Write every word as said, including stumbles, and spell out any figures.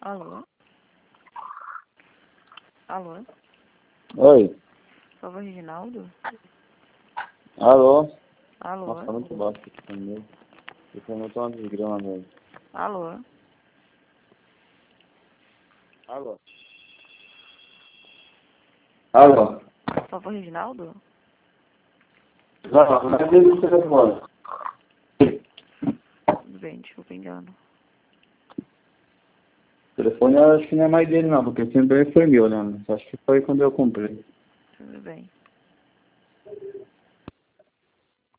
Alô? Alô? Oi. Por favor, Reginaldo? Alô? Alô? Nossa, tá muito baixo aqui comigo. Eu tô muito uma desgrama, velho. Alô? Alô? Alô? Por favor, Reginaldo? Não, não é dele o telefone. Tudo bem, desculpa, engano. O telefone eu acho que não é mais dele não, porque sempre foi meu, né? Acho que foi quando eu comprei. Tudo bem.